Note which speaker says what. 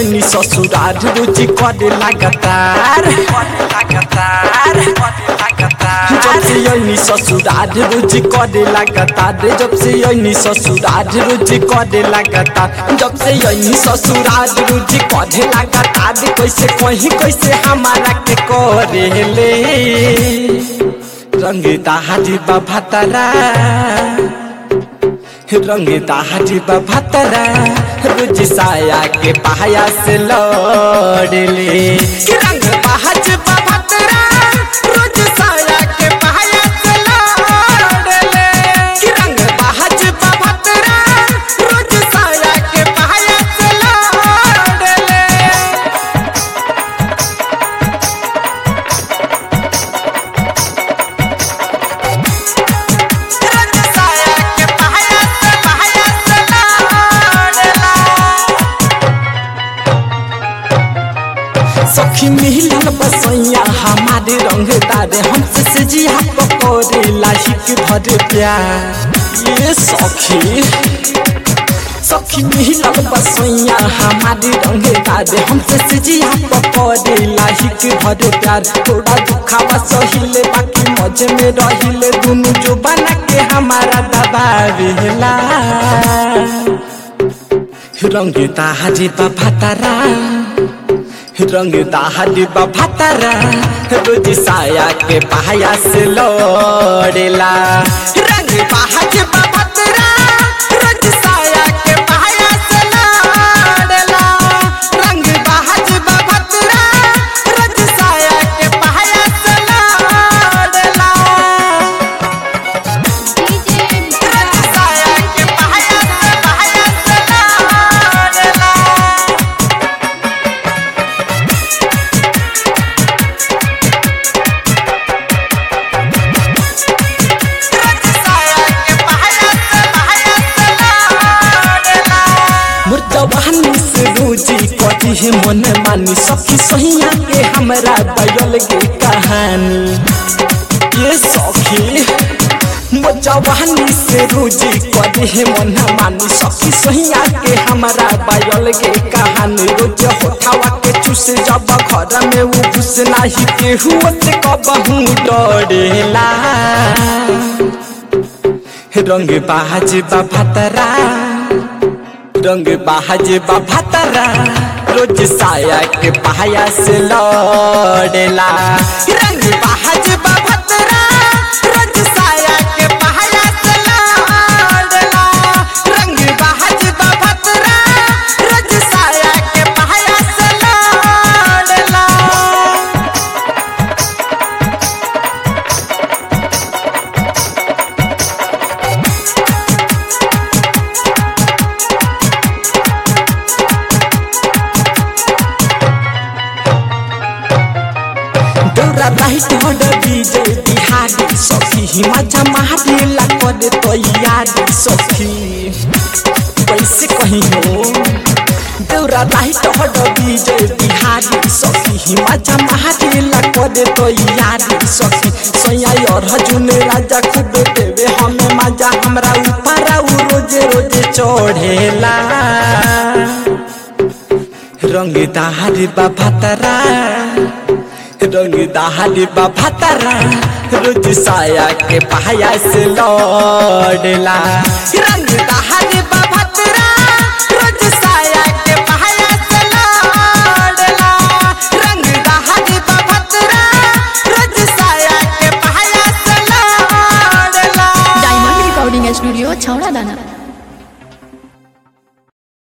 Speaker 1: यनी ससुरार रोज करे लगातार जब से यनी ससुरार रोज करे लगातार जब से यनी ससुरार रोज करे लगातार जब से यनी ससुरार रोज करे लगातार कैसे कहीं कैसे हमारा के करेले रंगता हाजी बाबा तारा रंगता हाजी बाबा तारा रोज साया के पाया से लड़ले रंगता हाजी बाबा तारा रोज साया के पाया से लड़ले रंगता हाजी बाबा तारा रोज साया के पाया से लड़ले सखी मिलन बसैया हमारे रंगदार हमसे सजिया पकोरे लाहिक भर प्यार ये सखी मिलन बसैया हमारे रंगदार हमसे सजिया पकोरे लाहिक भर प्यार थोड़ा दुखावा सहिले बाकी मजे में रहिले दोनों जो बना के हमारा दबावेला रंगता हाजी बाबा तारा रंगता हाजी बाबा तारा रोज साया के पाया से लड़ेला रंगता हाजी बाबा तारा रोज साया के पाया से लड़ेला रंगता हाजी बाबा तारा रोज साया के पाया से लड़ेला रोज साया के पाया से लड़ेला मुर्दवानी से रोजी कटी है मन मानी सखी सहिया के हमरा बयल के कहानी ये सखी मुर्दवानी से रोजी कटी है मन मानी सखी सहिया के हमरा बयल के कहानी रोज होठावा के चूस जब घर में वो घुस नाही के हुआ से कबहू डरेला रंग बाज बाबा तारा रंग बाज बाबा तारा रोज साया के पाया से लड़ेला रंग बाज बाबा तारा रोज साया के पाया से लड़ेला रंग बाज बाबा तारा रोज साया के पाया से लड़ेला डोरा राइट हड विजय बिहारी सखी हिमाचा महादेला करे तैयारी सखी कैसे कहीं हो डोरा राइट हड विजय बिहारी सखी हिमाचा महादेला करे तैयारी सखी सैया और हजून राजा खूब देवे हमें मजा हमरा ऊपर रोजे रोजे चढ़ेला रंगता हाजी बाबा तारा रंगता हाजी बाबा तारा रोज साया के पाया से लड़ेला रंगता हाजी